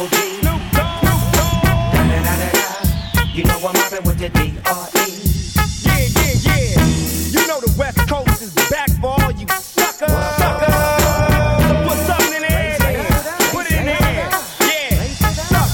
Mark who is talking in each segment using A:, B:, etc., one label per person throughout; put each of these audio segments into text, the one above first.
A: Double G. Snoop Dogg. Da da da da da. You know I'm mobbing with the D.R.E.
B: Yeah. You know the West Coast is back for all you suckers. So put something in the air. Put it in the air. Yeah. Suck.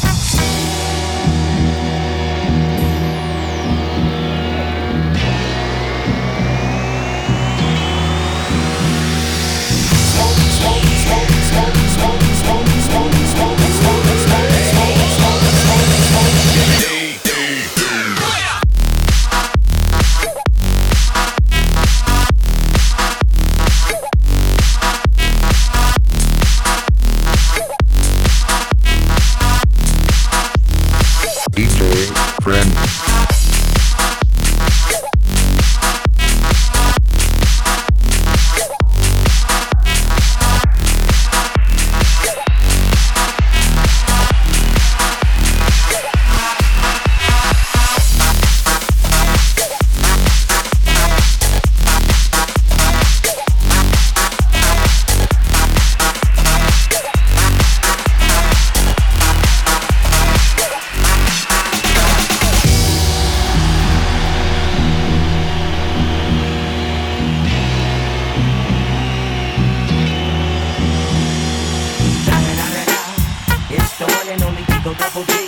C: DJ Friend.
A: It's the one and only Digo Double G.